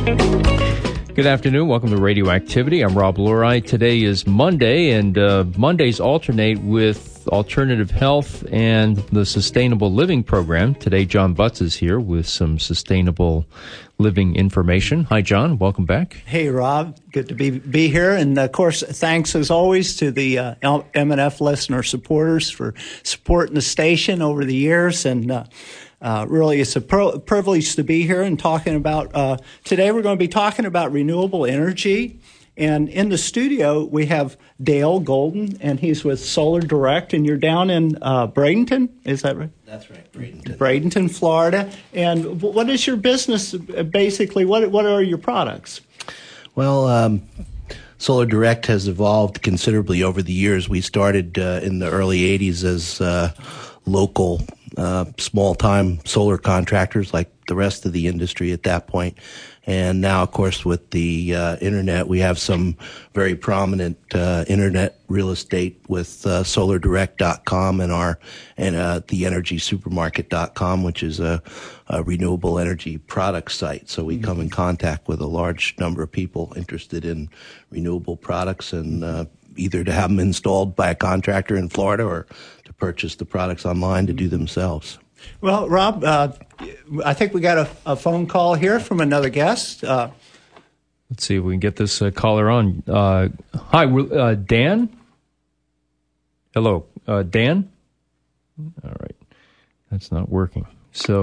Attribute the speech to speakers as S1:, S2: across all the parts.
S1: Good afternoon. Welcome to Radioactivity. I'm Rob Lurie. Today is Monday, and Mondays alternate with Alternative Health and the Sustainable Living Program. Today, John Butts is here with some sustainable living information. Hi, John. Welcome back.
S2: Hey, Rob. Good to be here. And, of course, thanks, as always, to the MNF listener supporters for supporting the station over the years. And really, it's a privilege to be here and talking about today we're going to be talking about renewable energy. And in the studio, we have Dale Golden, and he's with Solar Direct, and you're down in Bradenton, is that right?
S3: That's right, Bradenton.
S2: Bradenton, Florida. And what is your business, basically? What are your products?
S3: Well, Solar Direct has evolved considerably over the years. We started in the early 80s as local small-time solar contractors like the rest of the industry at that point. And now, of course, with the internet, we have some very prominent internet real estate with SolarDirect.com and the EnergySupermarket.com, which is a renewable energy product site. So we come in contact with a large number of people interested in renewable products, and either to have them installed by a contractor in Florida or to purchase the products online to do themselves.
S2: Well, Rob, I think we got a phone call here from another guest.
S1: Let's see if we can get this caller on. Hi, Dan? Hello, Dan? All right. That's not working. So,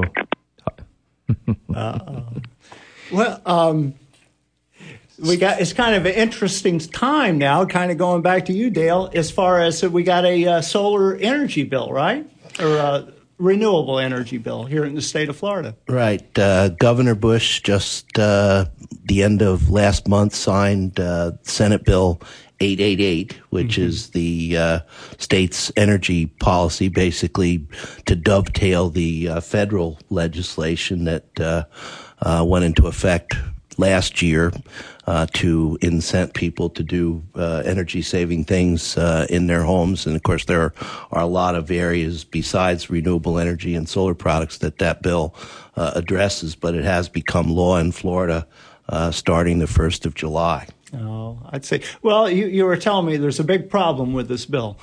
S2: it's kind of an interesting time now, kind of going back to you, Dale, as far as we got a solar energy bill, right? Or renewable energy bill here in the state of Florida.
S3: Right. Governor Bush just the end of last month signed Senate Bill 888, which is the state's energy policy, basically to dovetail the federal legislation that went into effect last year to incent people to do energy-saving things in their homes. And, of course, there are a lot of areas besides renewable energy and solar products that bill addresses, but it has become law in Florida starting the 1st of July.
S2: Oh, I'd say. Well, you were telling me there's a big problem with this bill.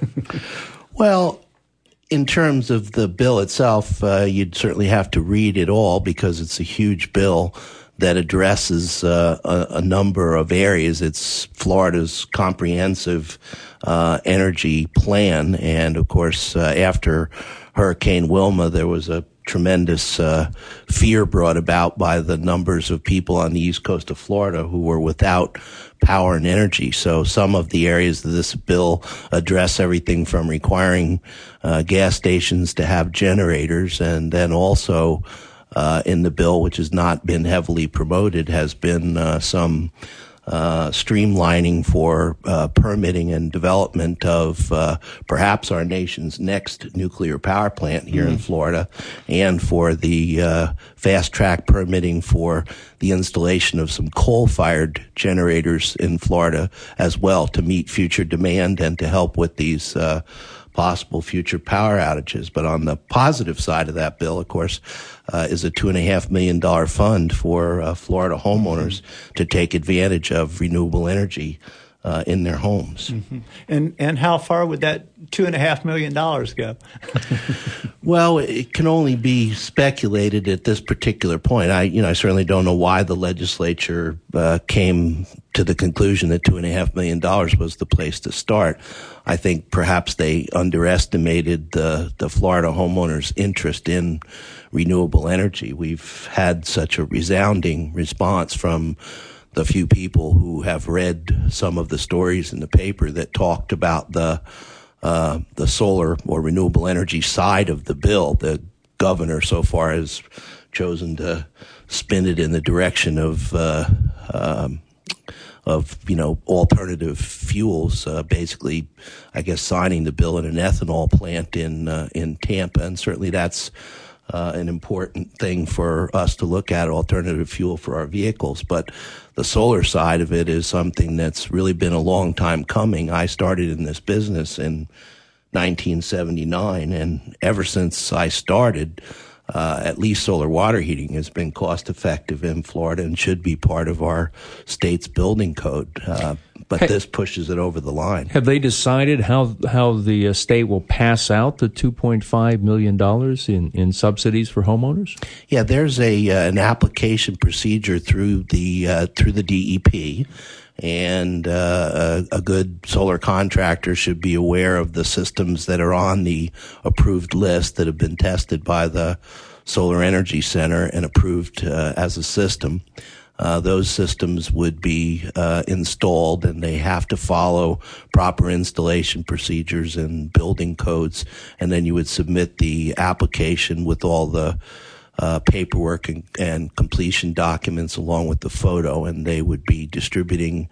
S3: Well, in terms of the bill itself, you'd certainly have to read it all because it's a huge bill that addresses a number of areas. It's Florida's comprehensive energy plan. And, of course, after Hurricane Wilma, there was a tremendous fear brought about by the numbers of people on the east coast of Florida who were without power and energy. So some of the areas of this bill address everything from requiring gas stations to have generators, and then also in the bill, which has not been heavily promoted, has been some streamlining for permitting and development of perhaps our nation's next nuclear power plant here in Florida, and for the fast-track permitting for the installation of some coal-fired generators in Florida as well to meet future demand and to help with these possible future power outages. But on the positive side of that bill, of course, is a $2.5 million fund for Florida homeowners to take advantage of renewable energy in their homes.
S2: And how far would that $2.5 million go?
S3: Well, it can only be speculated at this particular point. I certainly don't know why the legislature came to the conclusion that $2.5 million was the place to start. I think perhaps they underestimated the Florida homeowners' interest in renewable energy. We've had such a resounding response from the few people who have read some of the stories in the paper that talked about the solar or renewable energy side of the bill. The governor so far has chosen to spin it in the direction of alternative fuels, basically, I guess, signing the bill at an ethanol plant in Tampa. And certainly that's an important thing for us to look at, alternative fuel for our vehicles. But the solar side of it is something that's really been a long time coming. I started in this business in 1979, and ever since I started, at least solar water heating has been cost effective in Florida and should be part of our state's building code. But this pushes it over the line.
S1: Have they decided how the state will pass out the $2.5 million in subsidies for homeowners?
S3: Yeah, there's an application procedure through the DEP. And a good solar contractor should be aware of the systems that are on the approved list that have been tested by the Solar Energy Center and approved as a system. Those systems would be installed, and they have to follow proper installation procedures and building codes. And then you would submit the application with all the paperwork and completion documents along with the photo, and they would be distributing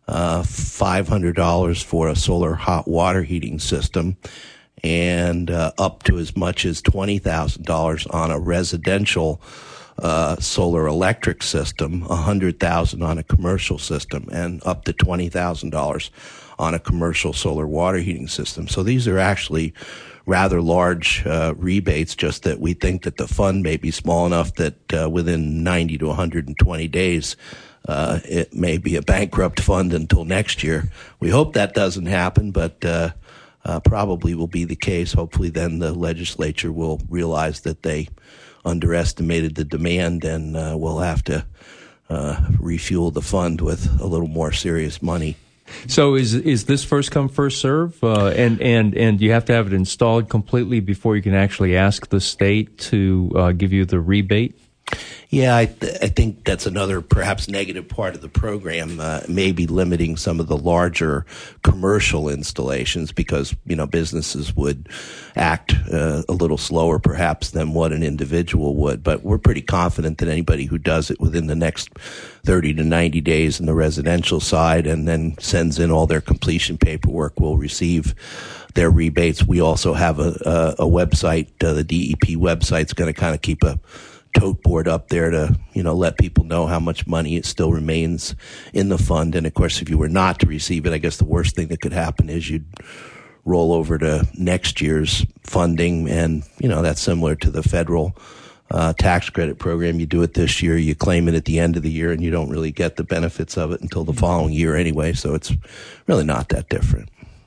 S3: $500 for a solar hot water heating system and up to as much as $20,000 on a residential solar electric system, $100,000 on a commercial system, and up to $20,000 on a commercial solar water heating system. So these are actually rather large rebates, just that we think that the fund may be small enough that within 90 to 120 days, it may be a bankrupt fund until next year. We hope that doesn't happen, but probably will be the case. Hopefully then the legislature will realize that they underestimated the demand and will have to refuel the fund with a little more serious money.
S1: So is this first come, first serve? And you have to have it installed completely before you can actually ask the state to give you the rebate?
S3: Yeah, I think that's another perhaps negative part of the program, maybe limiting some of the larger commercial installations because, businesses would act a little slower perhaps than what an individual would. But we're pretty confident that anybody who does it within the next 30 to 90 days in the residential side and then sends in all their completion paperwork will receive their rebates. We also have a website, the DEP website's going to kind of keep a tote board up there to, let people know how much money it still remains in the fund. And of course, if you were not to receive it, I guess the worst thing that could happen is you'd roll over to next year's funding. And, that's similar to the federal tax credit program. You do it this year, you claim it at the end of the year, and you don't really get the benefits of it until the following year anyway. So it's really not that different.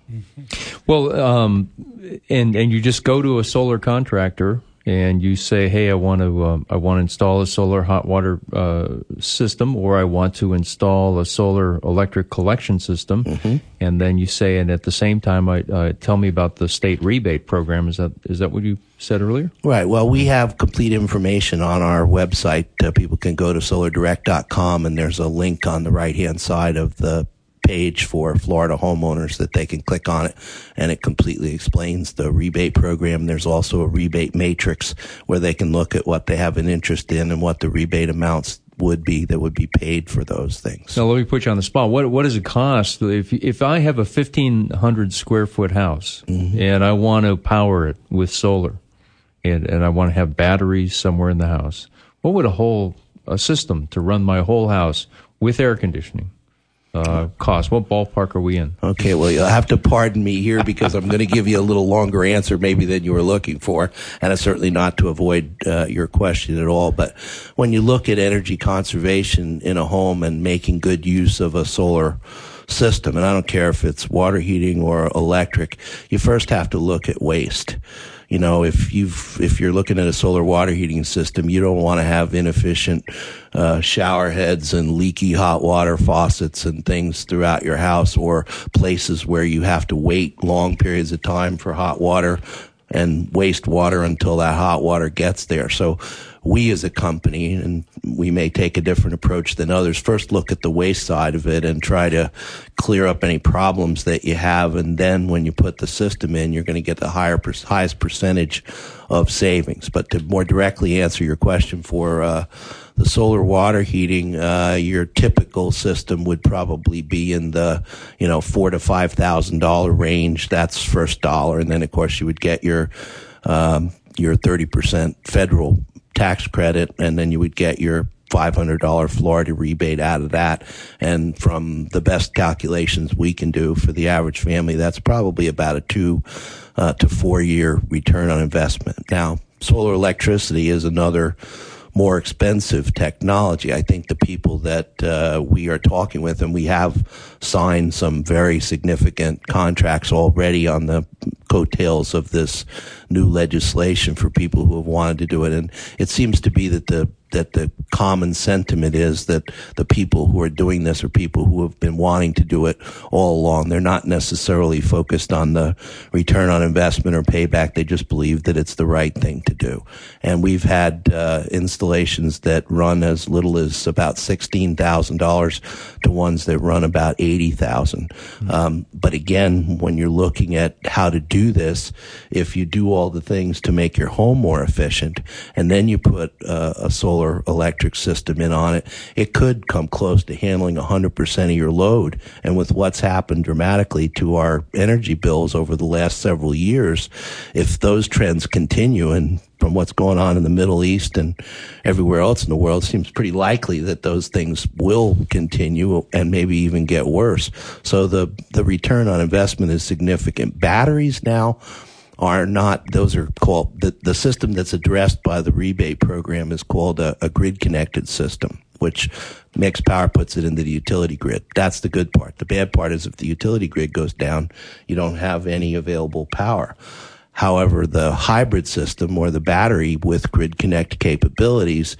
S1: Well, and you just go to a solar contractor and you say, hey, I want to install a solar hot water system, or I want to install a solar electric collection system. Mm-hmm. And then you say, and at the same time, tell me about the state rebate program. Is that what you said earlier?
S3: Right. Well, we have complete information on our website. People can go to solardirect.com, and there's a link on the right-hand side of the page for Florida homeowners that they can click on it, and it completely explains the rebate program. There's also a rebate matrix where they can look at what they have an interest in and what the rebate amounts would be that would be paid for those things.
S1: Now, let me put you on the spot. What does it cost if I have a 1,500 square foot house mm-hmm. and I want to power it with solar and I want to have batteries somewhere in the house? What would a system to run my whole house with air conditioning cost? What ballpark are we in?
S3: Okay, well, you'll have to pardon me here because I'm going to give you a little longer answer maybe than you were looking for, and it's certainly not to avoid your question at all. But when you look at energy conservation in a home and making good use of a solar system, and I don't care if it's water heating or electric, you first have to look at waste. If you're looking at a solar water heating system, you don't want to have inefficient shower heads and leaky hot water faucets and things throughout your house, or places where you have to wait long periods of time for hot water and waste water until that hot water gets there. So we as a company, and we may take a different approach than others, first look at the waste side of it and try to clear up any problems that you have. And then when you put the system in, you're going to get the highest percentage of savings. But to more directly answer your question for the solar water heating, your typical system would probably be in the $4,000 to $5,000 range. That's first dollar, and then of course you would get your 30% federal tax credit, and then you would get your $500 Florida rebate out of that. And from the best calculations we can do for the average family, that's probably about a 2 to 4 year return on investment. Now, solar electricity is another more expensive technology. I think the people that we are talking with, and we have signed some very significant contracts already on the coattails of this new legislation for people who have wanted to do it. And it seems to be that the common sentiment is that the people who are doing this are people who have been wanting to do it all along. They're not necessarily focused on the return on investment or payback. They just believe that it's the right thing to do. And we've had installations that run as little as about $16,000 to ones that run about $80,000. But again, when you're looking at how to do this, if you do all the things to make your home more efficient, and then you put a solar electric system in on it, it could come close to handling 100% of your load. And with what's happened dramatically to our energy bills over the last several years, if those trends continue, and from what's going on in the Middle East and everywhere else in the world, it seems pretty likely that those things will continue and maybe even get worse. So the return on investment is significant. Batteries now are not, those are called, the system that's addressed by the rebate program is called a grid-connected system, which makes power, puts it into the utility grid. That's the good part. The bad part is if the utility grid goes down, you don't have any available power. However, the hybrid system or the battery with grid connect capabilities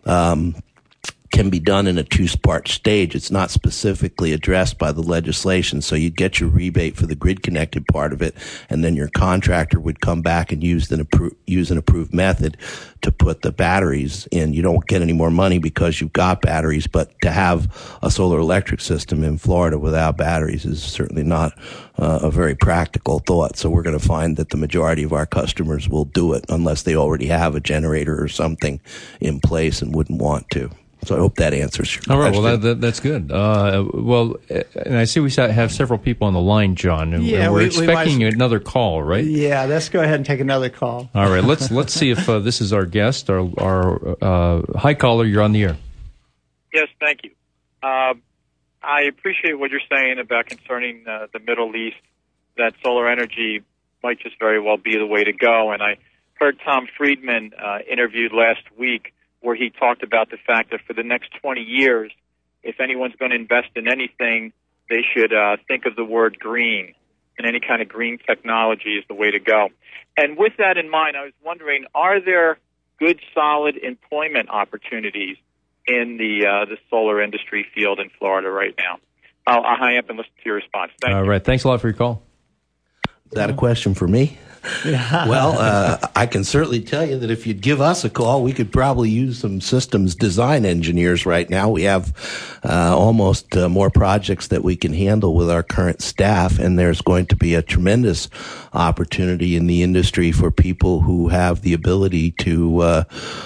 S3: can be done in a two-part stage. It's not specifically addressed by the legislation, so you get your rebate for the grid-connected part of it, and then your contractor would come back and use an approved method to put the batteries in. You don't get any more money because you've got batteries, but to have a solar electric system in Florida without batteries is certainly not a very practical thought. So we're going to find that the majority of our customers will do it unless they already have a generator or something in place and wouldn't want to. So I hope that answers your question.
S1: All right, well, that's good. Well, and I see we have several people on the line, John, and we're expecting another call, right?
S2: Yeah, let's go ahead and take another call.
S1: All right, let's see if this is our guest, our hi caller, you're on the air.
S4: Yes, thank you. I appreciate what you're saying about concerning the Middle East, that solar energy might just very well be the way to go. And I heard Tom Friedman interviewed last week, where he talked about the fact that for the next 20 years, if anyone's going to invest in anything, they should think of the word green, and any kind of green technology is the way to go. And with that in mind, I was wondering, are there good, solid employment opportunities in the solar industry field in Florida right now? I'll hang up and listen to your response. Thank you.
S1: All right. Thanks a lot for your call.
S3: Is that a question for me? Well, I can certainly tell you that if you'd give us a call, we could probably use some systems design engineers right now. We have almost more projects that we can handle with our current staff, and there's going to be a tremendous opportunity in the industry for people who have the ability to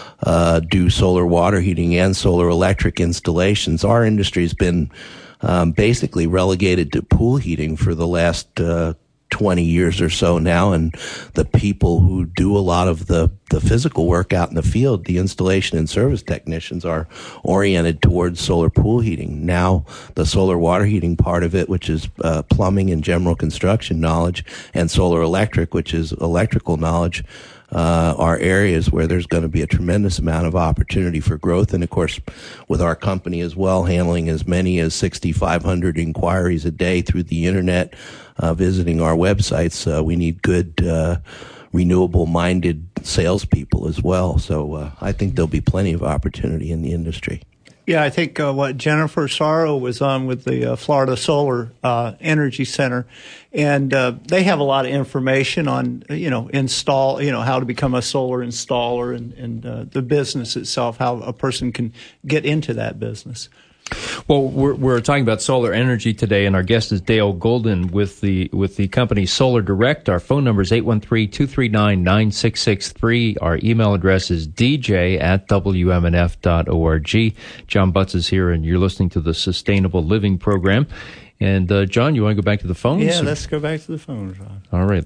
S3: do solar water heating and solar electric installations. Our industry has been basically relegated to pool heating for the last 20 years or so now, and the people who do a lot of the physical work out in the field, the installation and service technicians, are oriented towards solar pool heating. Now, the solar water heating part of it, which is plumbing and general construction knowledge, and solar electric, which is electrical knowledge, are areas where there's going to be a tremendous amount of opportunity for growth. And of course, with our company as well, handling as many as 6,500 inquiries a day through the internet, visiting our websites, we need good, renewable-minded salespeople as well. So I think there'll be plenty of opportunity in the industry.
S2: Yeah, I think what Jennifer Sorrow was on with the Florida Solar Energy Center, and they have a lot of information on, how to become a solar installer and the business itself, how a person can get into that business.
S1: Well, we're talking about solar energy today, and our guest is Dale Golden with the company Solar Direct. Our phone number is 813-239-9663. Our email address is dj@wmnf.org. John Butts is here, and you're listening to the Sustainable Living Program. And John, you want to go back to the phones?
S2: Yeah, let's go back to the phones, Ron.
S1: All right,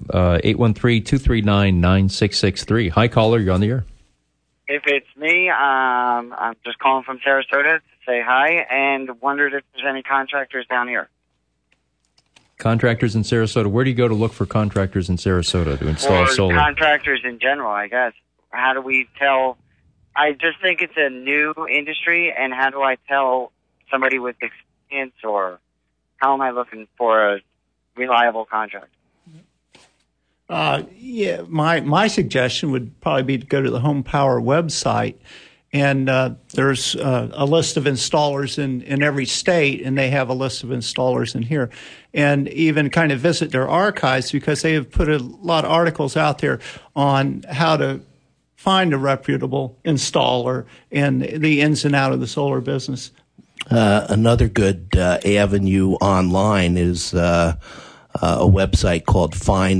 S1: 813-239-9663. Hi, caller, you're on the air.
S5: If it's me, I'm just calling from Sarasota to say hi and wondered if there's any contractors down here.
S1: Contractors in Sarasota. Where do you go to look for contractors in Sarasota to install solar?
S5: Contractors in general, I guess. how do we tell? I just think it's a new industry, and how do I tell somebody with experience, or how am I looking for a reliable contract?
S2: Yeah, my suggestion would probably be to go to the Home Power website, and there's a list of installers in every state, and they have a list of installers in here, and even kind of visit their archives, because they have put a lot of articles out there on how to find a reputable installer and the ins and outs of the solar business.
S3: Another good avenue online is a website called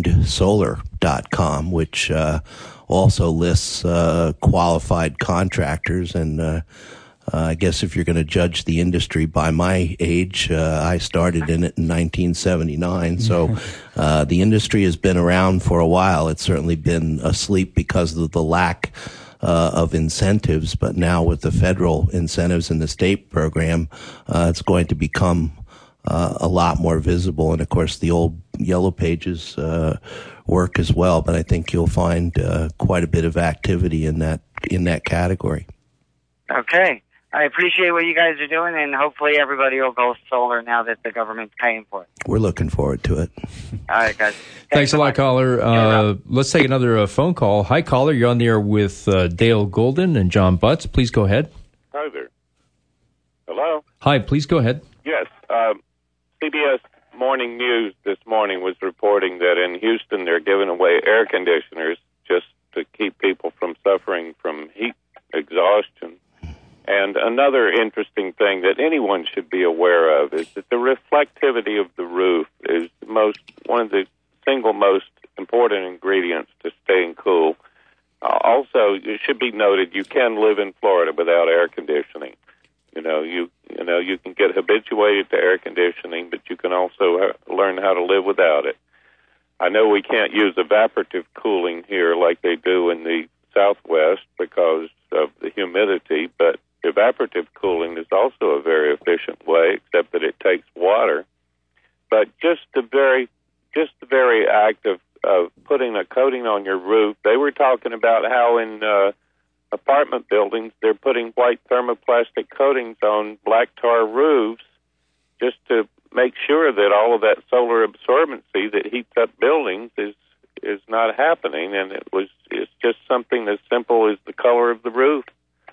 S3: findsolar.com, which also lists qualified contractors. And I guess if you're going to judge the industry by my age, I started in it in 1979. So the industry has been around for a while. It's certainly been asleep because of the lack of incentives. But now with the federal incentives and the state program, it's going to become a lot more visible. And of course, the old Yellow Pages work as well. But I think you'll find quite a bit of activity in that category.
S5: Okay. I appreciate what you guys are doing, and hopefully everybody will go solar now that the government's paying for it.
S3: We're looking forward to it.
S5: All right, guys.
S1: Thanks a lot, caller. Let's take another phone call. Hi, caller. You're on the air with Dale Golden and John Butts. Please go ahead.
S6: Hi there. Hello?
S1: Hi, please go ahead.
S6: Yes. CBS Morning News this morning was reporting that in Houston they're giving away air conditioners just to keep people from suffering from heat exhaustion. And another interesting thing that anyone should be aware of is that the reflectivity of the roof is one of the single most important ingredients to staying cool. Also, it should be noted you can live in Florida without air conditioning. You can get habituated to air conditioning, but you can also learn how to live without it. I know we can't use evaporative cooling here like they do in the Southwest because of the humidity, but evaporative cooling is also a very efficient way, except that it takes water. But just the very act of putting a coating on your roof, they were talking about how in apartment buildings they're putting white thermoplastic coatings on black tar roofs just to make sure that all of that solar absorbency that heats up buildings is not happening, and it's just something as simple as the color of the roof.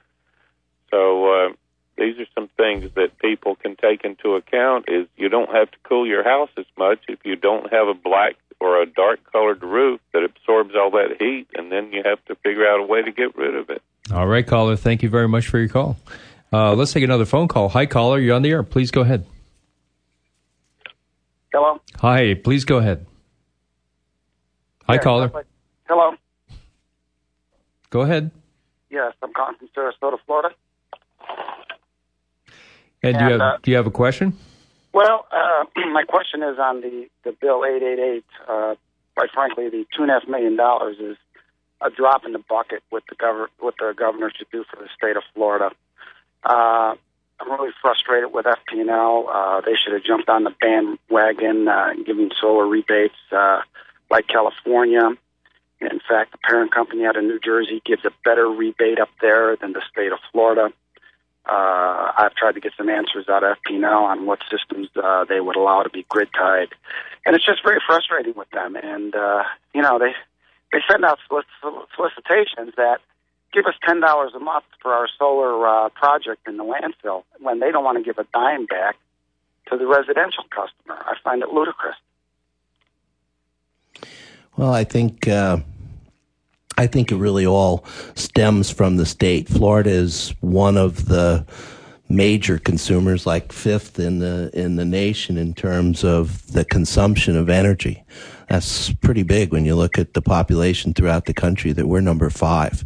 S6: So these are some things that people can take into account. Is you don't have to cool your house as much if you don't have a black or a dark-colored roof that absorbs all that heat, and then you have to figure out a way to get rid of it.
S1: All right, caller. Thank you very much for your call. Let's take another phone call. Hi, caller. You're on the air. Please go ahead.
S7: Hello?
S1: Hi. Please go ahead. Hi, caller.
S7: Hello?
S1: Go ahead.
S7: Yes, I'm calling from Sarasota, Florida.
S1: And do you have a question?
S7: Well, my question is on the Bill 888. Quite frankly, the $2.5 million is a drop in the bucket what the governor should do for the state of Florida. I'm really frustrated with FP&L. They should have jumped on the bandwagon, giving solar rebates like California. In fact, the parent company out of New Jersey gives a better rebate up there than the state of Florida. I've tried to get some answers out of FP&L on what systems they would allow to be grid tied, and it's just very frustrating with them. And they send out solicitations that give us $10 a month for our solar project in the landfill when they don't want to give a dime back to the residential customer. I find it ludicrous.
S3: Well, I think it really all stems from the state. Florida is one of the major consumers, like fifth in the nation in terms of the consumption of energy. That's pretty big when you look at the population throughout the country, that we're number 5.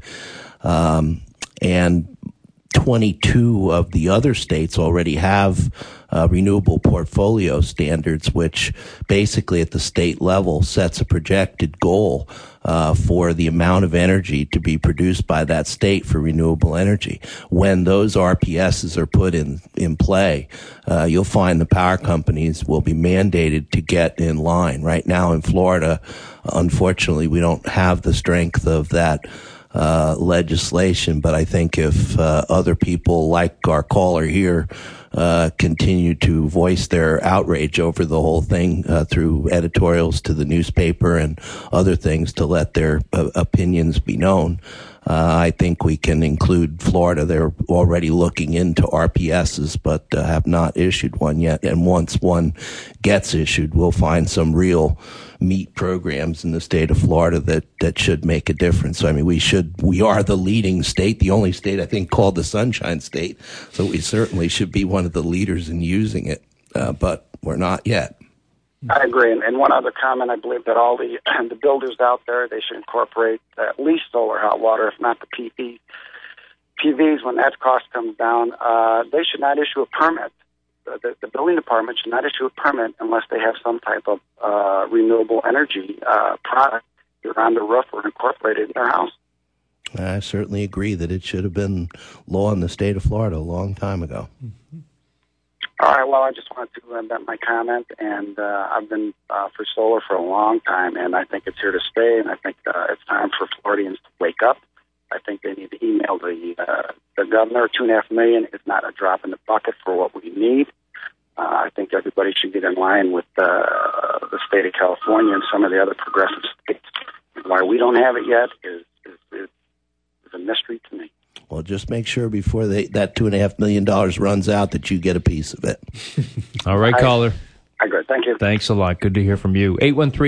S3: And 22 of the other states already have renewable portfolio standards, which basically at the state level sets a projected goal for the amount of energy to be produced by that state for renewable energy. When those RPSs are put in play, you'll find the power companies will be mandated to get in line. Right now in Florida, unfortunately, we don't have the strength of that legislation. But I think if other people like our caller here continue to voice their outrage over the whole thing through editorials to the newspaper and other things to let their opinions be known, I think we can include Florida. They're already looking into RPSs, but have not issued one yet. And once one gets issued, we'll find some real meat programs in the state of Florida that should make a difference. So, I mean, we are the leading state, the only state I think called the Sunshine State. So we certainly should be one of the leaders in using it, but we're not yet.
S7: I agree. And one other comment, I believe that all the builders out there, they should incorporate at least solar hot water, if not the PVs, when that cost comes down. They should not issue a permit. The building department should not issue a permit unless they have some type of renewable energy product either on the roof or incorporated in their house.
S3: I certainly agree that it should have been law in the state of Florida a long time ago.
S7: Mm-hmm. All right, well, I just wanted to end my comment, and I've been for solar for a long time, and I think it's here to stay, and I think it's time for Floridians to wake up. I think they need to email the governor. $2.5 million is not a drop in the bucket for what we need. I think everybody should get in line with the state of California and some of the other progressive states. Why we don't have it yet is a mystery to me.
S3: Well, just make sure before that $2.5 million runs out that you get a piece of it.
S1: All right, caller.
S7: I agree. Thank you.
S1: Thanks a lot. Good to hear from you.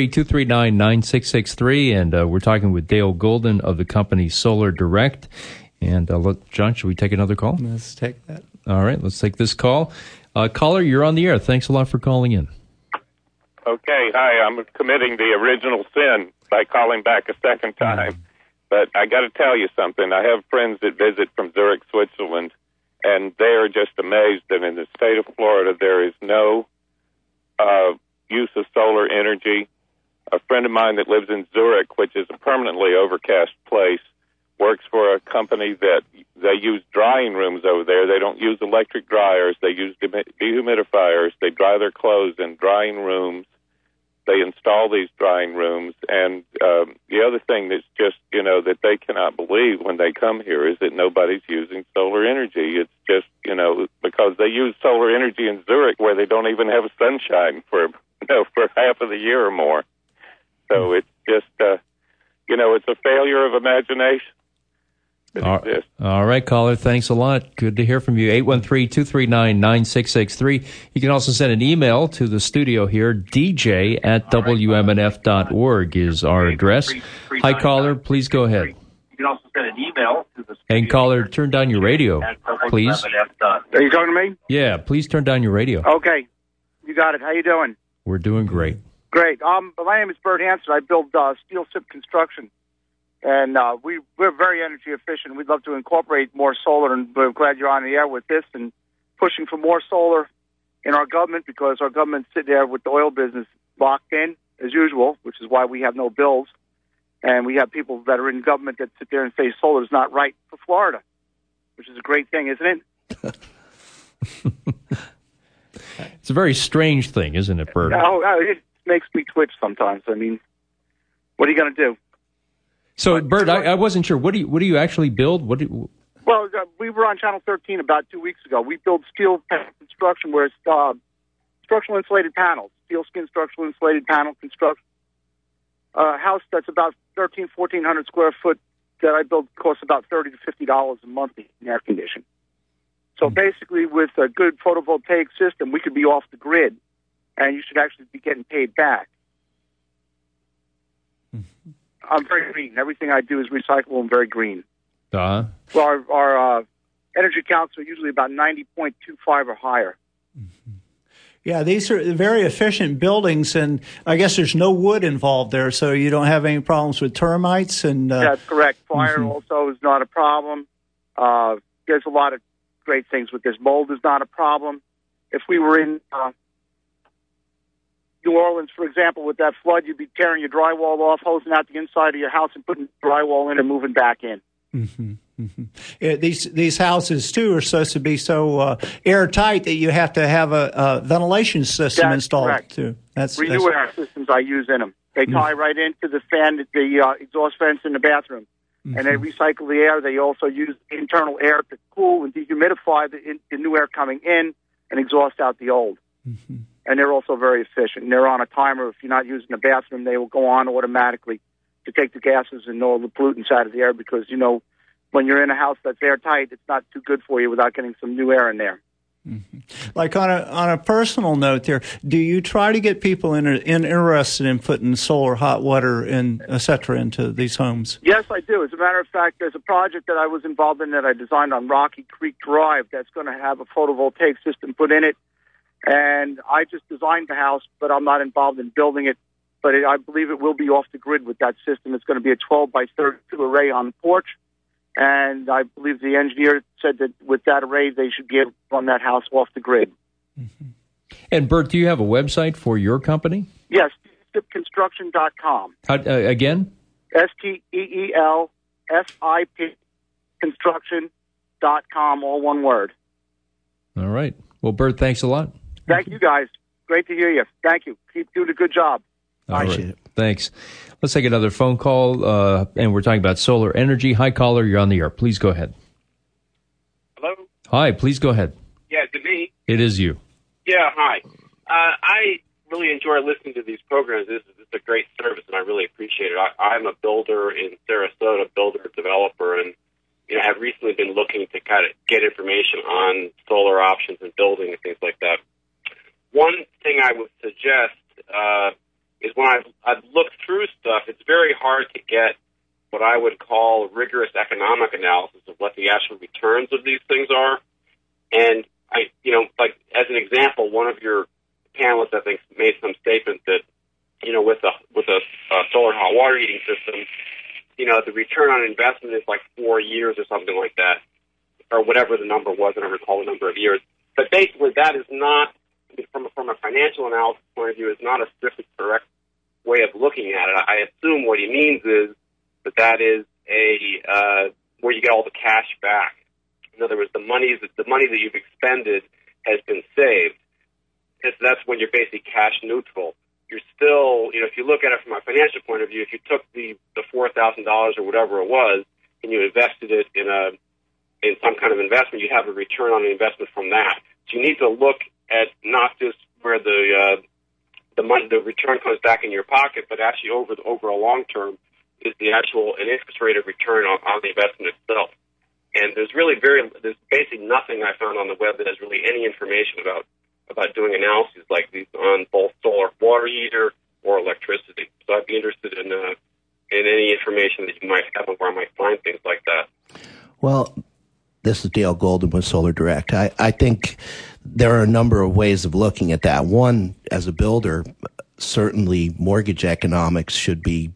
S1: 813-239-9663, and we're talking with Dale Golden of the company Solar Direct. And John, should we take another call?
S2: Let's take that.
S1: All right, let's take this call. Caller, you're on the air. Thanks a lot for calling in.
S6: Okay, hi. I'm committing the original sin by calling back a second time. But I got to tell you something. I have friends that visit from Zurich, Switzerland, and they are just amazed that in the state of Florida there is no use of solar energy. A friend of mine that lives in Zurich, which is a permanently overcast place, works for a company that they use drying rooms over there. They don't use electric dryers. They use dehumidifiers. They dry their clothes in drying rooms. They install these drying rooms. And the other thing that's just, that they cannot believe when they come here is that nobody's using solar energy. It's just, because they use solar energy in Zurich where they don't even have sunshine for half of the year or more. So it's just, it's a failure of imagination.
S1: All right, caller. Thanks a lot. Good to hear from you. 813-239-9663. You can also send an email to the studio here. DJ@WMNF.org is our address. Hi, caller. Please go ahead.
S8: You can also send an email to the studio.
S1: And caller, turn down your radio, please.
S8: Are you talking to me?
S1: Yeah, please turn down your radio.
S8: Okay. You got it. How you doing?
S1: We're doing great.
S8: Great. My name is Bert Hansen. I build steel SIP construction. And we're very energy efficient. We'd love to incorporate more solar, and we're glad you're on the air with this and pushing for more solar in our government, because our government's sitting there with the oil business locked in, as usual, which is why we have no bills. And we have people that are in government that sit there and say solar is not right for Florida, which is a great thing, isn't it?
S1: It's a very strange thing, isn't it, Bert?
S8: It makes me twitch sometimes. I mean, what are you going to do?
S1: So, Bert, I wasn't sure. What do you actually build?
S8: Well, we were on Channel 13 about 2 weeks ago. We build steel construction where it's structural insulated panels, steel skin structural insulated panel construction. A house that's about 1,400 square foot that I build costs about $30 to $50 a month in air conditioning. So basically, with a good photovoltaic system, we could be off the grid, and you should actually be getting paid back. I'm very green. Everything I do is recyclable and very green.
S1: Uh-huh.
S8: Well, our energy counts are usually about 90.25 or higher.
S2: Yeah, these are very efficient buildings, and I guess there's no wood involved there, so you don't have any problems with termites. And
S8: that's correct. Fire also is not a problem. There's a lot of great things with this. Mold is not a problem. If we were in New Orleans, for example, with that flood, you'd be tearing your drywall off, hosing out the inside of your house, and putting drywall in and moving back in.
S2: Yeah, these houses, too, are supposed to be so airtight that you have to have a ventilation system installed,
S8: correct.
S2: Too.
S8: Renew air systems I use in them. They tie right into the fan, the exhaust fence in the bathroom. and they recycle the air. They also use internal air to cool and dehumidify the new air coming in and exhaust out the old. Mm-hmm. And they're also very efficient. And they're on a timer. If you're not using the bathroom, they will go on automatically to take the gases and all the pollutants out of the air because, when you're in a house that's airtight, it's not too good for you without getting some new air in there.
S2: Mm-hmm. Like on a personal note there, do you try to get people interested in putting solar, hot water, and et cetera into these homes?
S8: Yes, I do. As a matter of fact, there's a project that I was involved in that I designed on Rocky Creek Drive that's going to have a photovoltaic system put in it. And I just designed the house, but I'm not involved in building it. But I believe it will be off the grid with that system. It's going to be a 12 by 32 array on the porch. And I believe the engineer said that with that array, they should be able to run that house off the grid.
S1: Mm-hmm. And, Bert, do you have a website for your company?
S8: Yes, SteelSipConstruction.com.
S1: Again?
S8: SteelSip Construction.com, all one word.
S1: All right. Well, Bert, thanks a lot.
S8: Thank you, guys. Great to hear you. Thank you. Keep doing a good job.
S1: Appreciate it. Thanks. Let's take another phone call, and we're talking about solar energy. Hi, caller. You're on the air. Please go ahead.
S9: Hello?
S1: Hi. Please go ahead.
S9: Yeah, to me.
S1: It is you.
S9: Yeah, hi. I really enjoy listening to these programs. This is a great service, and I really appreciate it. I'm a builder in Sarasota, developer, and have recently been looking to kind of get information on solar options and building and things like that. One thing I would suggest is when I've looked through stuff, it's very hard to get what I would call rigorous economic analysis of what the actual returns of these things are. And like as an example, one of your panelists, I think, made some statement that, with a solar hot water heating system, the return on investment is like 4 years or something like that, or whatever the number was. I don't recall the number of years. But basically, that is not, from a financial analysis point of view, is not a strictly correct way of looking at it. I assume what he means is that is where you get all the cash back. In other words, the money that you've expended has been saved. That's when you're basically cash neutral. You're still, if you look at it from a financial point of view, if you took the $4,000 or whatever it was and you invested it in some kind of investment, you'd have a return on the investment from that. So you need to look at not just where the return comes back in your pocket, but actually over a long term is an interest rate of return on the investment itself. And there's basically nothing I found on the web that has really any information about doing analyses like these on both solar water heater or electricity. So I'd be interested in any information that you might have on where I might find things like that.
S3: Well, this is Dale Golden with Solar Direct. I think there are a number of ways of looking at that. One, as a builder, certainly mortgage economics should be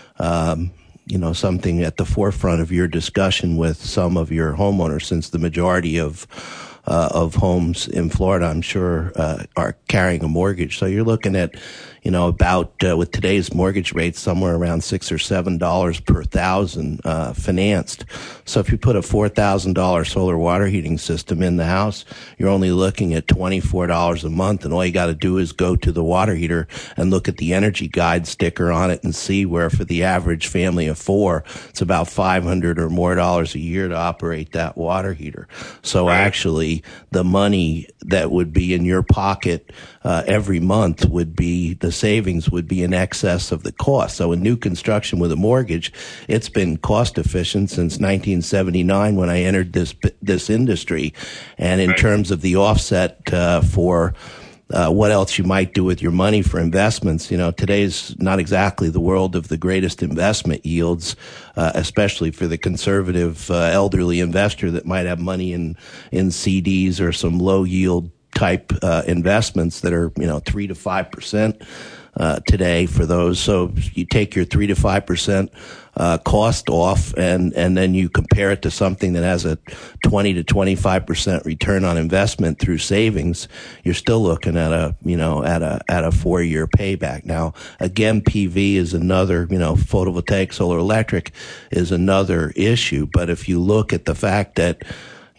S3: something at the forefront of your discussion with some of your homeowners, since the majority of homes in Florida, I'm sure, are carrying a mortgage. So you're looking at, about with today's mortgage rates, somewhere around $6 or $7 per thousand financed. So if you put a $4,000 solar water heating system in the house, you're only looking at $24 a month, and all you got to do is go to the water heater and look at the energy guide sticker on it and see where, for the average family of four, it's about $500 or more a year to operate that water heater. So actually, the money that would be in your pocket every month the savings would be in excess of the cost. So in new construction with a mortgage, it's been cost efficient since 1979 when I entered this industry. And in terms of the offset for what else you might do with your money for investments, today's not exactly the world of the greatest investment yields, especially for the conservative elderly investor that might have money in CDs or some low yield type investments that are 3 to 5% today for those. So you take your 3 to 5% cost off, and then you compare it to something that has a 20 to 25% return on investment through savings. You're still looking at a 4-year payback. Now, again, PV is another, photovoltaic, solar electric is another issue. But if you look at the fact that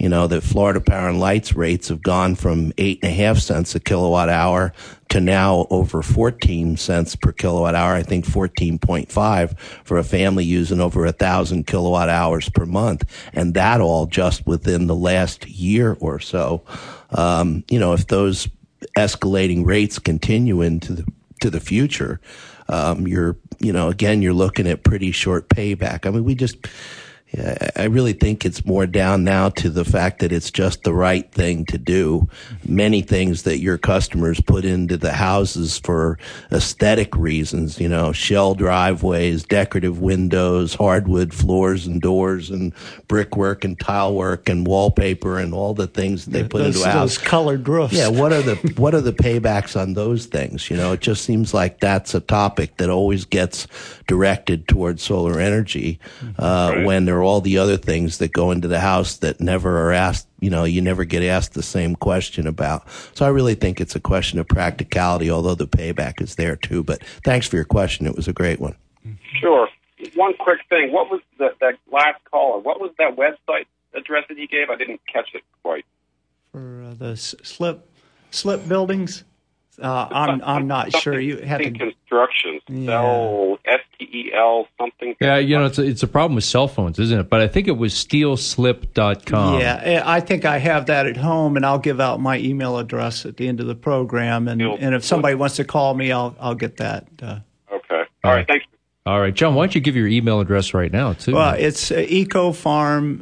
S3: that Florida Power and Light's rates have gone from 8.5 cents a kilowatt hour to now over 14 cents per kilowatt hour. I think 14.5 for a family using over 1,000 kilowatt hours per month. And that all just within the last year or so. If those escalating rates continue into the future, you're looking at pretty short payback. I mean, I really think it's more down now to the fact that it's just the right thing to do. Many things that your customers put into the houses for aesthetic reasons, shell driveways, decorative windows, hardwood floors and doors, and brickwork and tile work and wallpaper and all the things that they put into a house.
S2: Those colored roofs.
S3: Yeah, what are the paybacks on those things? It just seems like that's a topic that always gets directed towards solar energy, when there are all the other things that go into the house that never are asked, you never get asked the same question about. So I really think it's a question of practicality, although the payback is there too. But thanks for your question. It was a great one.
S9: Sure. One quick thing. What was that last caller? What was that website address that you gave? I didn't catch it quite.
S2: For the slip buildings? I'm not sure. You have to
S9: construction. Stel, STEL something.
S1: Yeah, it's a problem with cell phones, isn't it? But I think it was steelslip.com.
S2: Yeah, I think I have that at home, and I'll give out my email address at the end of the program. And if somebody wants to call me, I'll get that.
S9: Okay. All right. Thank you.
S1: All right, John, why don't you give your email address right now, too?
S2: Well, it's EcoFarm,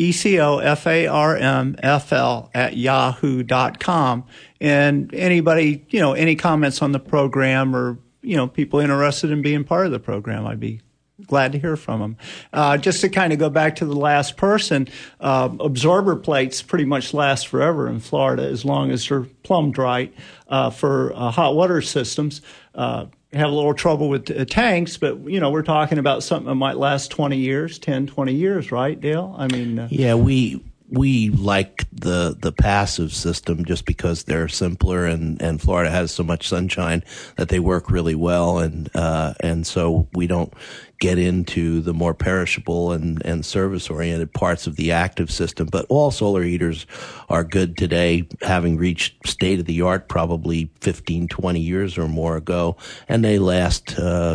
S2: ECOFARMFL @yahoo.com. And anybody, any comments on the program or, people interested in being part of the program, I'd be glad to hear from them. Just to kind of go back to the last person, absorber plates pretty much last forever in Florida as long as they're plumbed right for hot water systems. Have a little trouble with tanks, but, we're talking about something that might last 20 years, 10, 20 years, right, Dale? I mean...
S3: Yeah, we like the passive system just because they're simpler and Florida has so much sunshine that they work really well. And so we don't get into the more perishable and service-oriented parts of the active system. But all solar heaters are good today, having reached state-of-the-art probably 15, 20 years or more ago. And they last,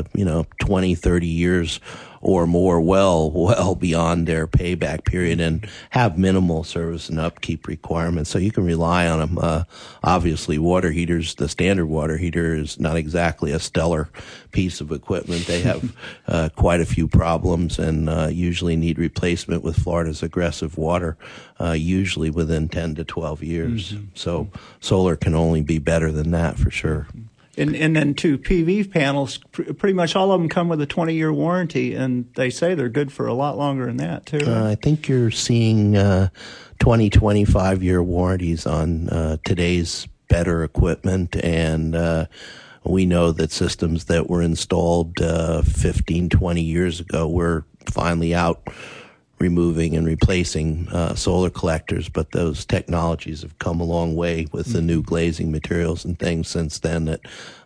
S3: 20, 30 years or more well beyond their payback period and have minimal service and upkeep requirements. So you can rely on them. Obviously, water heaters, the standard water heater is not exactly a stellar piece of equipment. They have quite a few problems and usually need replacement with Florida's aggressive water, usually within 10 to 12 years. Mm-hmm. So solar can only be better than that for sure.
S2: And then PV panels, pretty much all of them come with a 20-year warranty, and they say they're good for a lot longer than that, too.
S3: I think you're seeing 20, 25-year warranties on today's better equipment, and we know that systems that were installed 15, 20 years ago were finally out removing and replacing solar collectors, but those technologies have come a long way with the new glazing materials and things since then that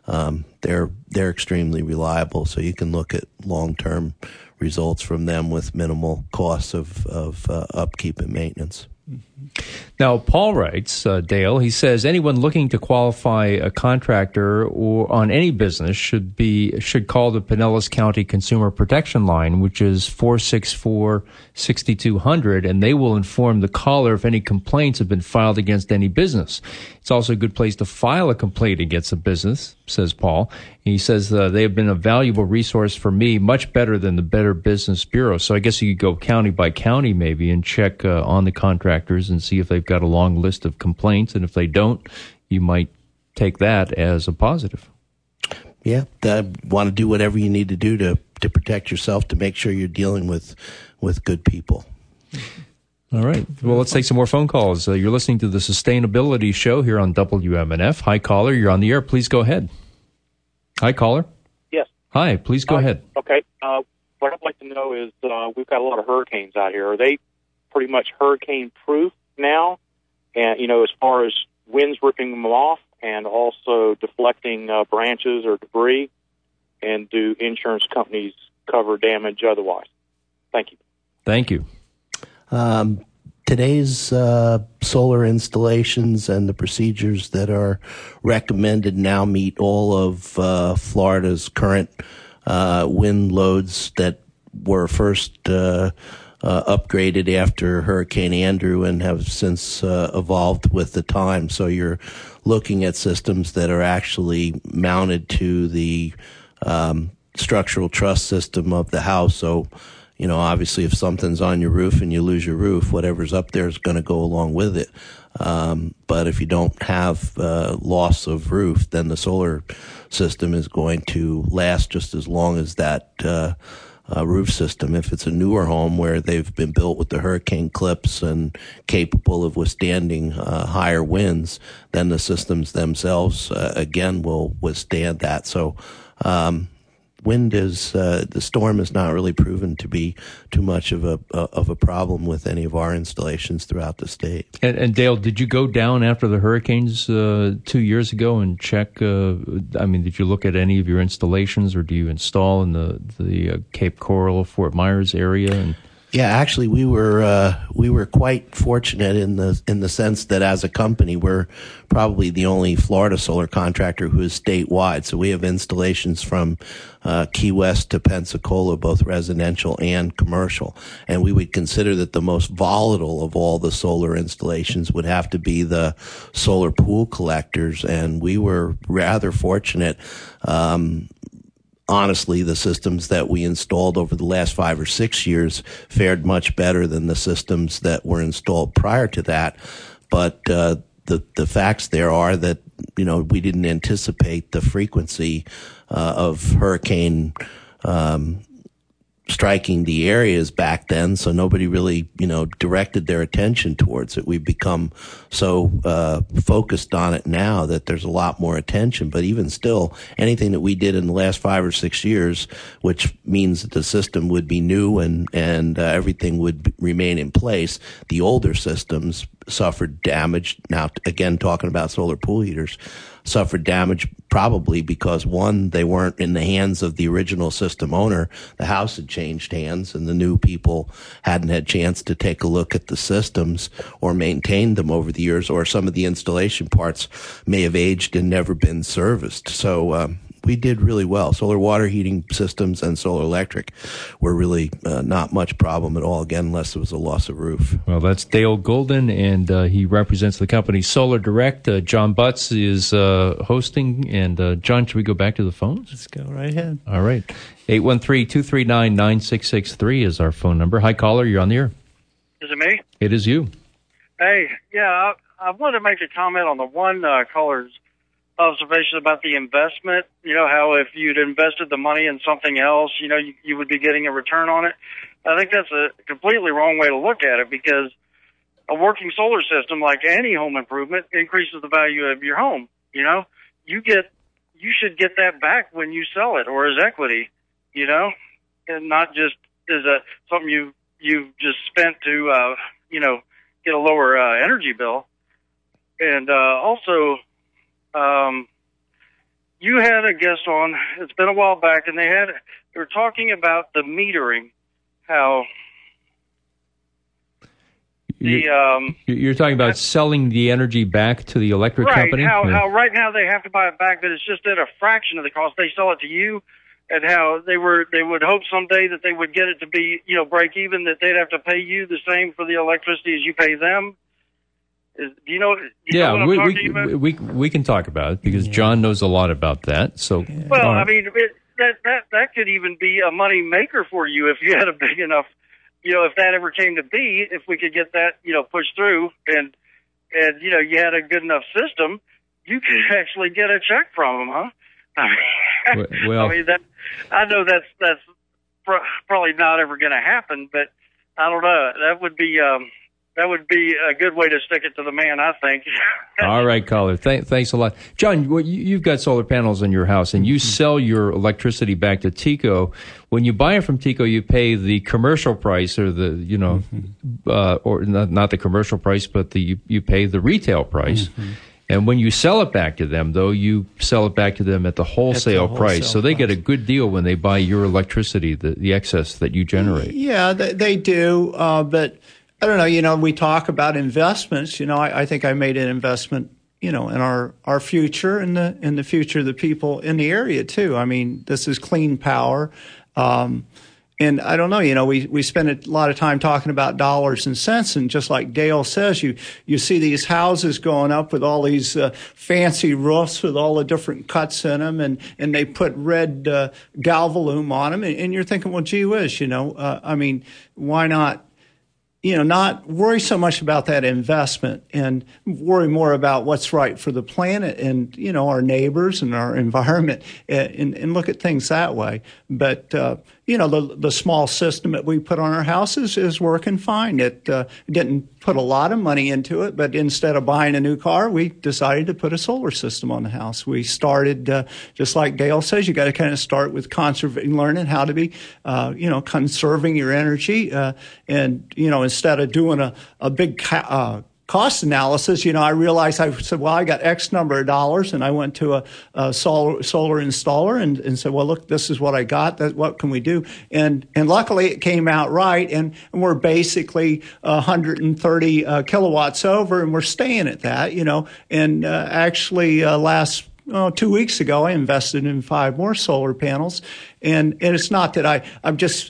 S3: they're extremely reliable. So you can look at long-term results from them with minimal costs of upkeep and maintenance.
S1: Now, Paul writes, Dale, he says, anyone looking to qualify a contractor or on any business should call the Pinellas County Consumer Protection Line, which is 464-6200, and they will inform the caller if any complaints have been filed against any business. It's also a good place to file a complaint against a business, says Paul. He says they have been a valuable resource for me, much better than the Better Business Bureau. So I guess you could go county by county maybe and check on the contractors and see if they've got a long list of complaints. And if they don't, you might take that as a positive.
S3: Yeah, want to do whatever you need to do to protect yourself, to make sure you're dealing with good people.
S1: All right. Well, let's take some more phone calls. You're listening to the Sustainability Show here on WMNF. Hi, caller. You're on the air. Please go ahead. Hi, caller.
S10: Yes.
S1: Hi. Please go ahead.
S10: Okay. What I'd like to know is we've got a lot of hurricanes out here. Are they pretty much hurricane-proof now? And, as far as winds ripping them off and also deflecting branches or debris? And do insurance companies cover damage otherwise? Thank you.
S1: Thank you.
S3: today's solar installations and the procedures that are recommended now meet all of Florida's current wind loads that were first upgraded after Hurricane Andrew and have since evolved with the time. So you're looking at systems that are actually mounted to the structural truss system of the house. So, you know, obviously if something's on your roof and you lose your roof, whatever's up there is going to go along with it. But if you don't have loss of roof, then the solar system is going to last just as long as that roof system. If it's a newer home where they've been built with the hurricane clips and capable of withstanding higher winds, then the systems themselves, again, will withstand that. So wind is the storm has not really proven to be too much of a problem with any of our installations throughout the state.
S1: And Dale, did you go down after the hurricanes 2 years ago and check? Did you look at any of your installations, or do you install in the Cape Coral, Fort Myers area?
S3: Yeah, actually, we were quite fortunate in the sense that as a company, we're probably the only Florida solar contractor who is statewide. So we have installations from Key West to Pensacola, both residential and commercial. And we would consider that the most volatile of all the solar installations would have to be the solar pool collectors. And we were rather fortunate. Honestly, the systems that we installed over the last 5 or 6 years fared much better than the systems that were installed prior to that. But the facts there are that, you know, we didn't anticipate the frequency of hurricane striking the areas back then, so nobody really, you know, directed their attention towards it. We've become so focused on it now that there's a lot more attention. But even still, anything that we did in the last 5 or 6 years, which means that the system would be new and everything would remain in place, the older systems suffered damage. Now, again, talking about solar pool heaters, suffered damage probably because, one, they weren't in the hands of the original system owner. The house had changed hands and the new people hadn't had a chance to take a look at the systems or maintain them over the years, or some of the installation parts may have aged and never been serviced. So we did really well. Solar water heating systems and solar electric were really not much problem at all, again, unless it was a loss of roof.
S1: Well, that's Dale Golden, and he represents the company Solar Direct. John Butts is hosting. And John, should we go back to the phones?
S2: Let's go right ahead.
S1: All right. 813-239-9663 is our phone number. Hi, caller. You're on the air.
S11: Is it me?
S1: It is you.
S11: Hey, yeah, I wanted to make a comment on the one caller's observation about the investment. You know, how if you'd invested the money in something else, you know, you would be getting a return on it. I think that's a completely wrong way to look at it, because a working solar system, like any home improvement, increases the value of your home. You know, you should get that back when you sell it, or as equity, you know, and not just as something you've just spent to, you know, get a lower energy bill. And also, you had a guest on, it's been a while back, and they were talking about the metering, how
S1: you're talking about selling the energy back to the electric company?
S11: Right, how right now they have to buy it back, but it's just at a fraction of the cost. They sell it to you, and how they would hope someday that they would get it to be, you know, break even, that they'd have to pay you the same for the electricity as you pay them. Do you know what I'm talking about?
S1: We can talk about it, because John knows a lot about that. So,
S11: well, I mean, that could even be a money maker for you if you had a big enough, you know, if that ever came to be, if we could get that, you know, pushed through, and you know, you had a good enough system, you could actually get a check from them, huh?
S1: Well,
S11: I mean, I know that's probably not ever going to happen, but I don't know. That would be a good way to stick it to the man, I think.
S1: All right, caller. Thanks a lot. John, you've got solar panels in your house, and you sell your electricity back to TECO. When you buy it from TECO, you pay the commercial price, or the, you know, or not the commercial price, but you pay the retail price. Mm-hmm. And when you sell it back to them, though, you sell it back to them at the wholesale price. So they get a good deal when they buy your electricity, the excess that you generate.
S2: Yeah, they do. But I don't know. We talk about investments. I think I made an investment, in our future and the future of the people in the area too. I mean, this is clean power. And I don't know, we spend a lot of time talking about dollars and cents, and just like Dale says, you see these houses going up with all these fancy roofs with all the different cuts in them, and they put red galvalume on them, and you're thinking, well, gee whiz, I mean, why not? Not worry so much about that investment and worry more about what's right for the planet and, our neighbors and our environment, and look at things that way. But, the small system that we put on our houses is working fine. It didn't put a lot of money into it, but instead of buying a new car, we decided to put a solar system on the house. We started, just like Dale says, you got to kind of start with learning how to be, conserving your energy, and, instead of doing a big cost analysis, I realized, I said, well, I got X number of dollars, and I went to a solar installer and said, well, look, this is what I got. What can we do? And luckily it came out right, and we're basically 130 kilowatts over, and we're staying at that, and actually last 2 weeks ago, I invested in 5 more solar panels. And it's not that I'm just,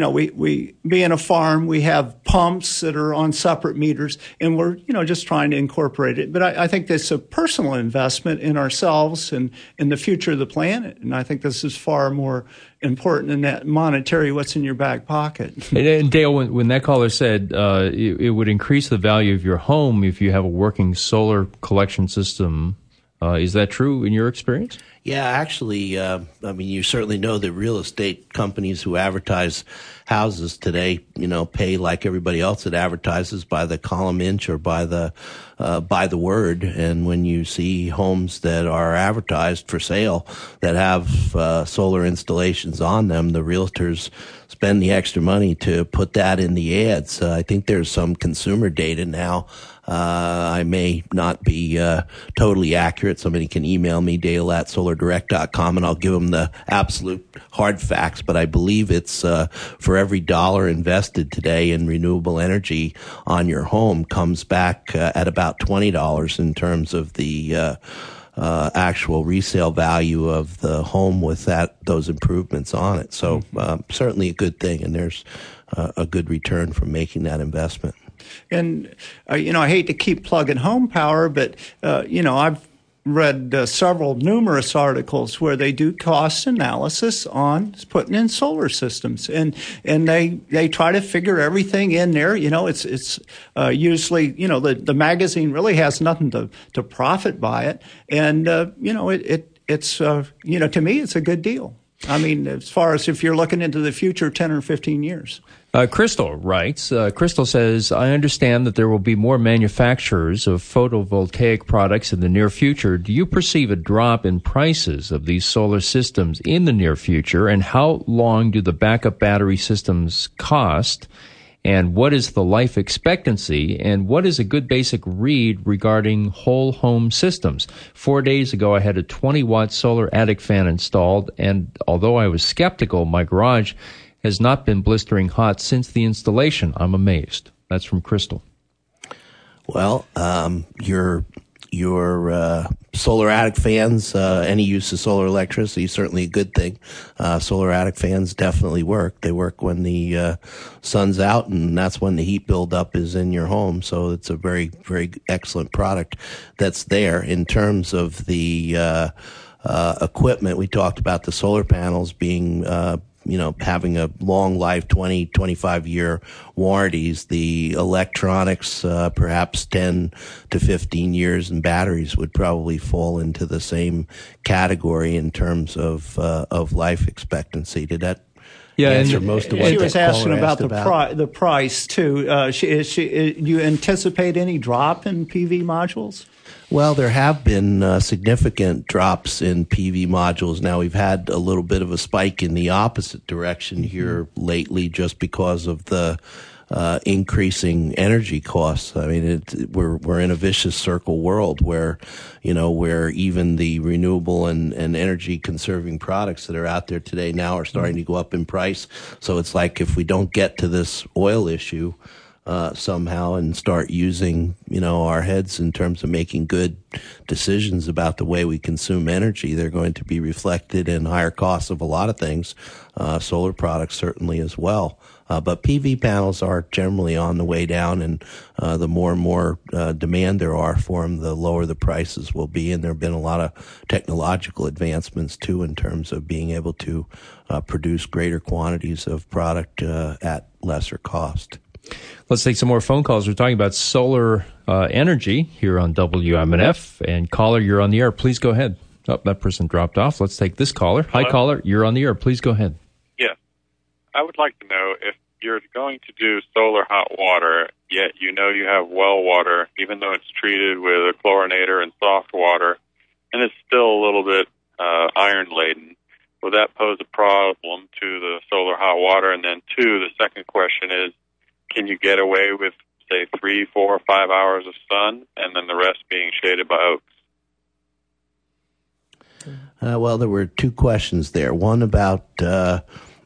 S2: we being a farm, we have pumps that are on separate meters, and we're, just trying to incorporate it. But I think that's a personal investment in ourselves and in the future of the planet. And I think this is far more important than that monetary, what's in your back pocket.
S1: And Dale, when that caller said it would increase the value of your home if you have a working solar collection system, is that true in your experience?
S3: Yeah, actually, you certainly know that real estate companies who advertise houses today, pay like everybody else that advertises by the column inch or by the word. And when you see homes that are advertised for sale that have solar installations on them, the realtors spend the extra money to put that in the ads. I think there's some consumer data now. I may not be totally accurate. Somebody can email me, Dale@solardirect.com, and I'll give them the absolute hard facts. But I believe it's for every dollar invested today in renewable energy on your home comes back at about $20 in terms of the actual resale value of the home with those improvements on it. So certainly a good thing, and there's a good return from making that investment.
S2: And, I hate to keep plugging home power, but, I've read numerous articles where they do cost analysis on putting in solar systems, and they try to figure everything in there. It's usually, the magazine really has nothing to profit by it. And, it's to me, it's a good deal. I mean, as far as if you're looking into the future 10 or 15 years.
S1: Crystal writes, Crystal says, I understand that there will be more manufacturers of photovoltaic products in the near future. Do you perceive a drop in prices of these solar systems in the near future? And how long do the backup battery systems cost? And what is the life expectancy? And what is a good basic read regarding whole home systems? 4 days ago, I had a 20-watt solar attic fan installed, and although I was skeptical, my garage has not been blistering hot since the installation. I'm amazed. That's from Crystal.
S3: Well, your solar attic fans, any use of solar electricity is certainly a good thing. Solar attic fans definitely work. They work when the sun's out, and that's when the heat buildup is in your home. So it's a very, very excellent product that's there. In terms of the equipment, we talked about the solar panels being having a long life, 20, 25-year warranties. The electronics, perhaps 10 to 15 years, and batteries would probably fall into the same category in terms of life expectancy. Did that answer most of what
S2: she was asking about
S3: the
S2: price too? Do you anticipate any drop in PV modules?
S3: Well, there have been significant drops in PV modules. Now, we've had a little bit of a spike in the opposite direction here lately just because of the increasing energy costs. I mean, we're in a vicious circle world where even the renewable and energy conserving products that are out there today now are starting to go up in price. So it's like if we don't get to this oil issue, somehow and start using, our heads in terms of making good decisions about the way we consume energy, they're going to be reflected in higher costs of a lot of things, solar products certainly as well. But PV panels are generally on the way down, and the more and more demand there are for them, the lower the prices will be. And there have been a lot of technological advancements, too, in terms of being able to produce greater quantities of product at lesser cost.
S1: Let's take some more phone calls. We're talking about solar energy here on WMNF. And caller, you're on the air. Please go ahead. Oh, that person dropped off. Let's take this caller.
S12: Hello?
S1: Hi, caller. You're on the air. Please go ahead.
S12: Yes. I would like to know if you're going to do solar hot water, yet you know you have well water, even though it's treated with a chlorinator and soft water, and it's still a little bit iron-laden. Will that pose a problem to the solar hot water? And then, two, the second question is, can you get away with, say, 3, 4, 5 hours of sun, and then the rest being shaded by oaks?
S3: Well, there were two questions there. One about the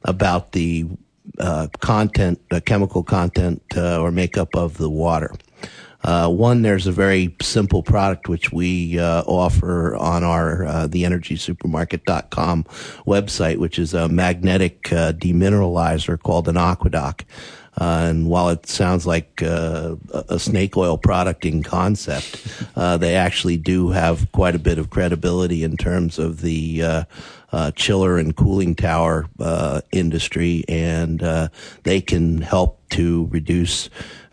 S3: content, chemical content or makeup of the water. One, there's a very simple product which we offer on our theenergysupermarket.com website, which is a magnetic demineralizer called an Aqueduct. And while it sounds like a snake oil product in concept, they actually do have quite a bit of credibility in terms of the chiller and cooling tower industry, and they can help to reduce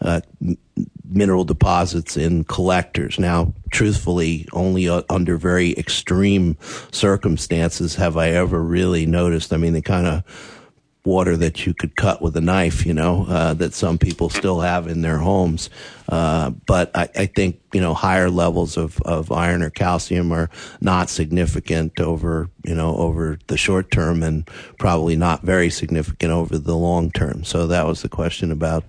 S3: mineral deposits in collectors. Now, truthfully, only under very extreme circumstances have I ever really noticed. I mean, the kind of water that you could cut with a knife, that some people still have in their homes. But I think, higher levels of iron or calcium are not significant over the short term, and probably not very significant over the long term. So that was the question about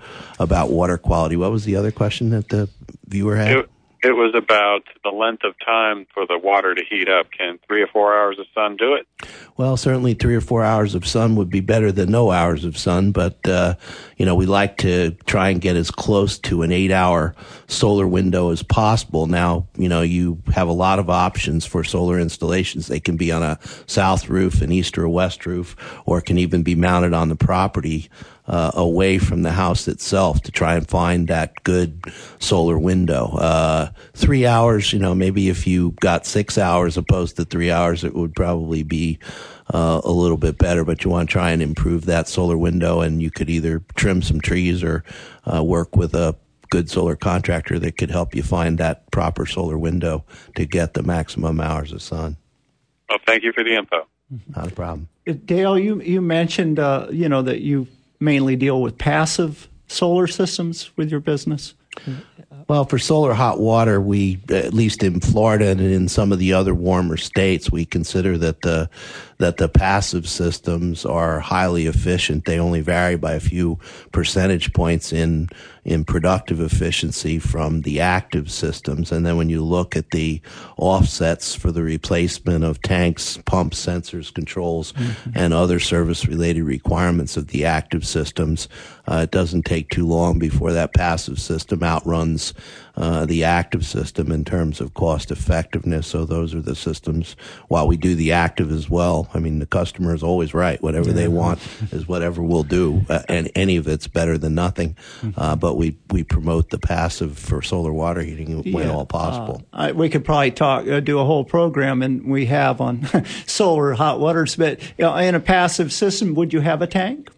S3: water quality. What was the other question that the viewer had?
S12: It was about the length of time for the water to heat up. Can 3 or 4 hours of sun do it?
S3: Well, certainly 3 or 4 hours of sun would be better than no hours of sun, but, we like to try and get as close to an 8-hour solar window as possible. Now, you have a lot of options for solar installations. They can be on a south roof, an east or a west roof, or can even be mounted on the property away from the house itself to try and find that good solar window. 3 hours, maybe if you got 6 hours opposed to 3 hours, it would probably be a little bit better, but you want to try and improve that solar window, and you could either trim some trees or work with a good solar contractor that could help you find that proper solar window to get the maximum hours of sun.
S12: Well, thank you for the info.
S3: Not a problem.
S2: Dale, you mentioned, that you mainly deal with passive solar systems with your business?
S3: Well, for solar hot water, we, at least in Florida and in some of the other warmer states, we consider that the passive systems are highly efficient. They only vary by a few percentage points in productive efficiency from the active systems. And then when you look at the offsets for the replacement of tanks, pumps, sensors, controls, and other service-related requirements of the active systems, it doesn't take too long before that passive system outruns the active system in terms of cost effectiveness. So those are the systems. While we do the active as well, I mean, the customer is always right. Whatever they want is whatever we'll do, and any of it's better than nothing. But we promote the passive for solar water heating when all possible.
S2: We could probably do a whole program, and we have on solar hot waters. But in a passive system, would you have a tank?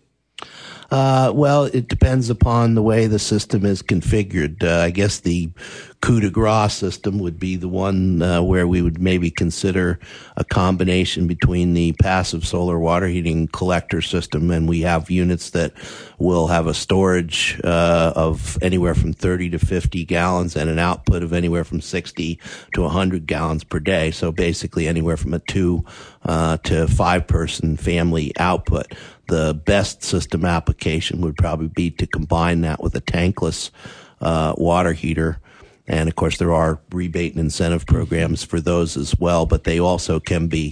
S3: Well, it depends upon the way the system is configured. I guess the coup de grace system would be the one where we would maybe consider a combination between the passive solar water heating collector system, and we have units that will have a storage of anywhere from 30 to 50 gallons and an output of anywhere from 60 to 100 gallons per day. So basically anywhere from a 2 to 5 person family output. The best system application would probably be to combine that with a tankless water heater. And of course, there are rebate and incentive programs for those as well, but they also can be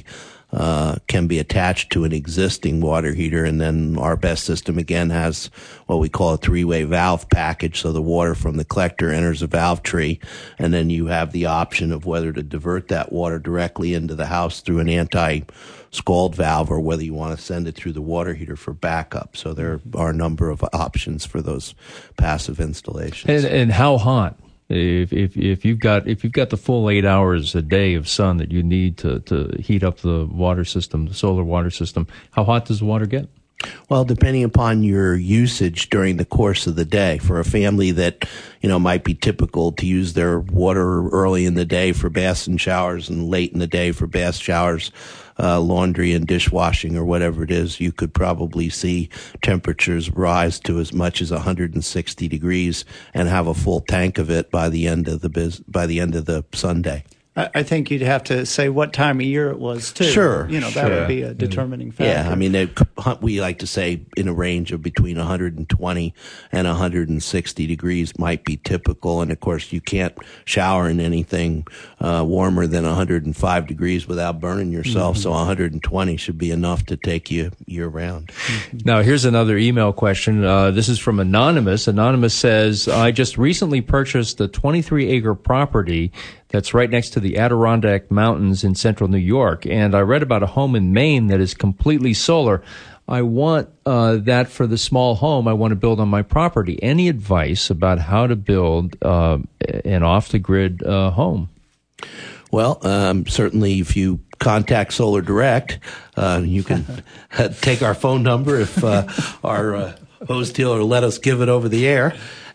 S3: can be attached to an existing water heater. And then our BESS system again has what we call a three-way valve package. So the water from the collector enters a valve tree, and then you have the option of whether to divert that water directly into the house through an anti-scald valve or whether you want to send it through the water heater for backup. So there are a number of options for those passive installations.
S1: And how hot? If you've got the full 8 hours a day of sun that you need to heat up the water system, the solar water system, how hot does the water get?
S3: Well, depending upon your usage during the course of the day, for a family that, might be typical to use their water early in the day for baths and showers and late in the day for baths, showers, laundry and dishwashing or whatever it is, you could probably see temperatures rise to as much as 160 degrees and have a full tank of it by the end of the Sunday.
S2: I think you'd have to say what time of year it was, too.
S3: Sure.
S2: That would be a determining factor.
S3: Yeah, I mean, we like to say in a range of between 120 and 160 degrees might be typical. And, of course, you can't shower in anything warmer than 105 degrees without burning yourself. Mm-hmm. So 120 should be enough to take you year-round.
S1: Mm-hmm. Now, here's another email question. This is from Anonymous. Anonymous says, I just recently purchased a 23-acre property that's right next to the Adirondack Mountains in central New York. And I read about a home in Maine that is completely solar. I want that for the small home I want to build on my property. Any advice about how to build an off-the-grid home?
S3: Well, certainly if you contact Solar Direct, you can take our phone number if our hose dealer let us give it over the air.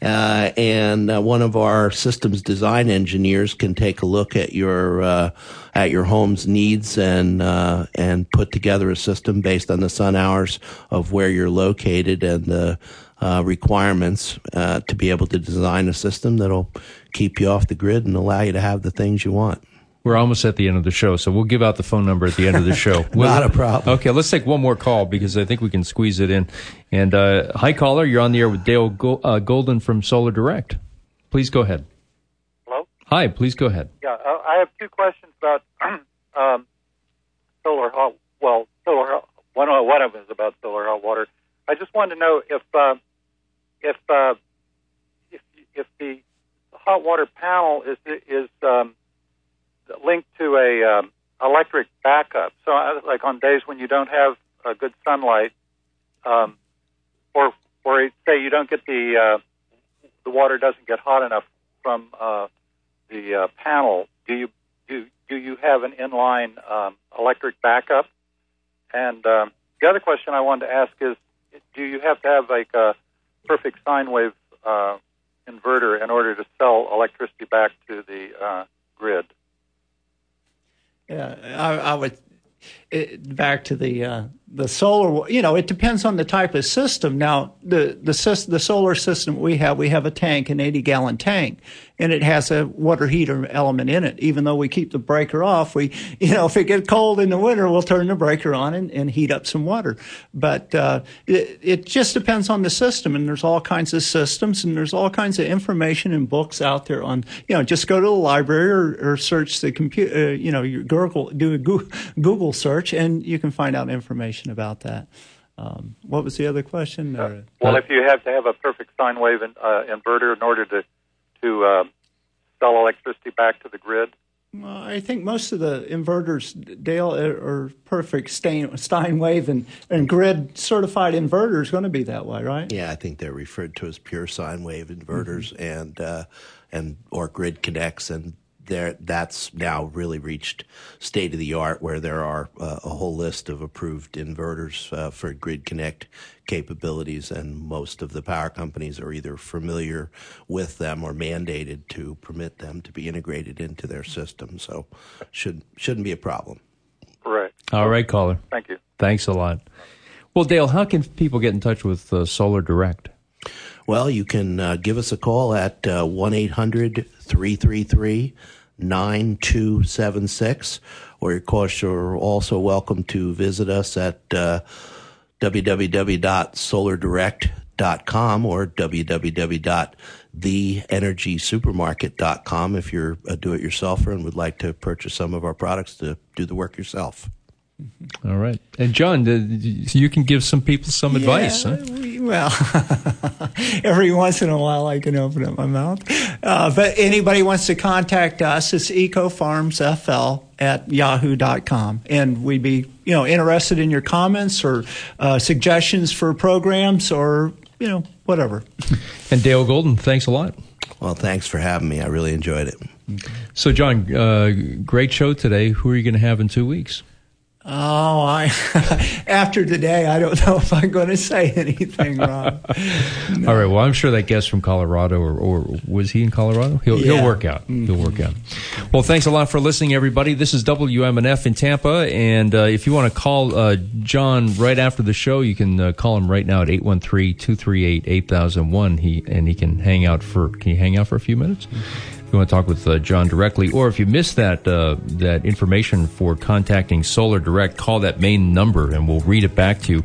S3: And one of our systems design engineers can take a look at your home's needs and put together a system based on the sun hours of where you're located and the requirements to be able to design a system that'll keep you off the grid and allow you to have the things you want.
S1: We're almost at the end of the show, so we'll give out the phone number at the end of the show.
S3: Not a problem.
S1: Okay, let's take one more call because I think we can squeeze it in. And hi, caller. You're on the air with Dale Golden from Solar Direct. Please go ahead.
S13: Hello?
S1: Hi, please go ahead.
S13: Yeah, I have two questions about solar hot. Well, one of them is about solar hot water. I just wanted to know if the hot water panel is linked to a electric backup. So, like on days when you don't have good sunlight, or say you don't get the water doesn't get hot enough from the panel, do you have an inline electric backup? And the other question I wanted to ask is, do you have to have like a perfect sine wave inverter in order to sell electricity back to the grid?
S2: Yeah, I would back to the solar. It depends on the type of system. Now, the solar system we have a tank, an 80-gallon tank, and it has a water heater element in it. Even though we keep the breaker off, if it gets cold in the winter, we'll turn the breaker on and heat up some water. But it just depends on the system, and there's all kinds of systems, and there's all kinds of information and books out there on. Just go to the library or search the computer. Do a Google search, and you can find out information about that. What was the other question?
S13: Well, if you have to have a perfect sine wave inverter in order to sell electricity back to the grid?
S2: Well, I think most of the inverters, Dale, are perfect sine wave and grid certified inverters going to be that way, right?
S3: Yeah, I think they're referred to as pure sine wave inverters and or grid connects, and that's now really reached state of the art where there are a whole list of approved inverters for grid connect capabilities, and most of the power companies are either familiar with them or mandated to permit them to be integrated into their system. So shouldn't be a problem.
S13: Right.
S1: All right, caller.
S13: Thank you.
S1: Thanks a lot. Well, Dale, how can people get in touch with Solar Direct?
S3: Well, you can give us a call at 1-800-333-9276, or of course you're also welcome to visit us at www.solardirect.com or www.theenergysupermarket.com if you're a do-it-yourselfer and would like to purchase some of our products to do the work yourself.
S1: All right. And John, you can give some people some advice, huh?
S2: Well, every once in a while I can open up my mouth. But anybody wants to contact us, it's ecofarmsfl@yahoo.com. And we'd be, interested in your comments or suggestions for programs or, whatever.
S1: And Dale Golden, thanks a lot.
S3: Well, thanks for having me. I really enjoyed it.
S1: So, John, great show today. Who are you going to have in 2 weeks?
S2: Oh, after today, I don't know if I'm going to say anything, Rob. No.
S1: All right. Well, I'm sure that guest from Colorado, or was he in Colorado? He'll work out. Mm-hmm. He'll work out. Well, thanks a lot for listening, everybody. This is WMNF in Tampa, and if you want to call John right after the show, you can call him right now at 813-238-8001. He can hang out for. Can you hang out for a few minutes? You want to talk with John directly, or if you missed that information for contacting Solar Direct, call that main number and we'll read it back to you.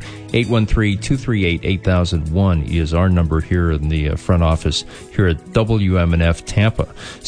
S1: 813-238-8001 is our number here in the front office here at WMNF Tampa.